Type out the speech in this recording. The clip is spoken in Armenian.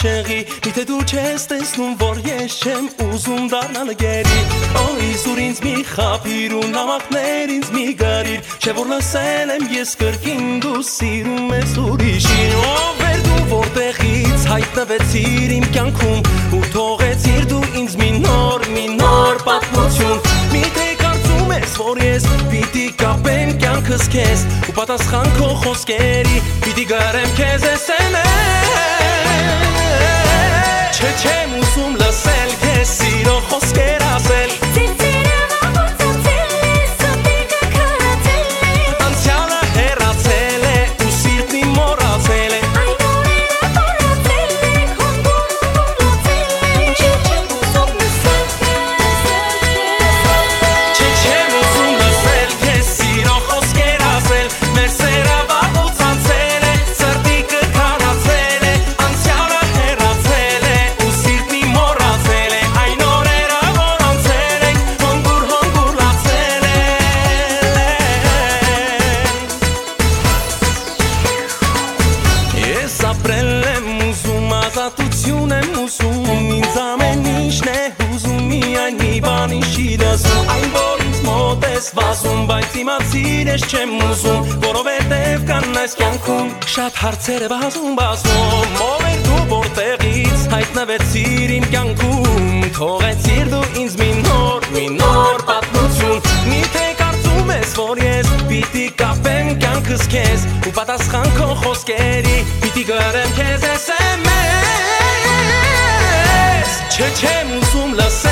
հիշեղի Միթե դու չես տեսնում, որ ես չեմ ուզում դառնալ գերի Իզուր ինձ մի խափիր ու նամակներ ինձ մի գարիր Չէ որ լսել եմ ես կրկին դու սիրում ես ուրիշին Ով էր դու որտեղից հայտնվեցիր իմ կյանքում Ու թողեցիր դու ինձ մի նոր պատմություն Միթե կարծում ես, որ ես պիտի կապեմ կյանքս քեզ Ու պատասխան քո խոսքերի պիտի գրեմ քեզ SMS Չէ չեմ ուզում լսել քեզ սիրո խոսքեր ասել Անցյալը հեռացել է ու սիրտն իմ մոռացել է Ազատություն եմ ուզում, ինձ ամեն ինչն է հուզում Միայն մի բան ինչի դասում, այն որ ինձ մոտ ես վազում Բայց իմացիր ես չեմ ուզում, որովհետև կան այս կյանքում Շատ հարցեր է բազում Ով էր դու որտեղից հայտնվեցիր իմ կյանքում Թողեցիր դու ինձ մի նոր պատմություն Միթե կարծում ես, որ ես պիտի կապեմ կյանքս քեզ Ու պատասխան քո խոսքերի պիտի գրեմ քեզ SMS Չէ չեմ ուզում լսել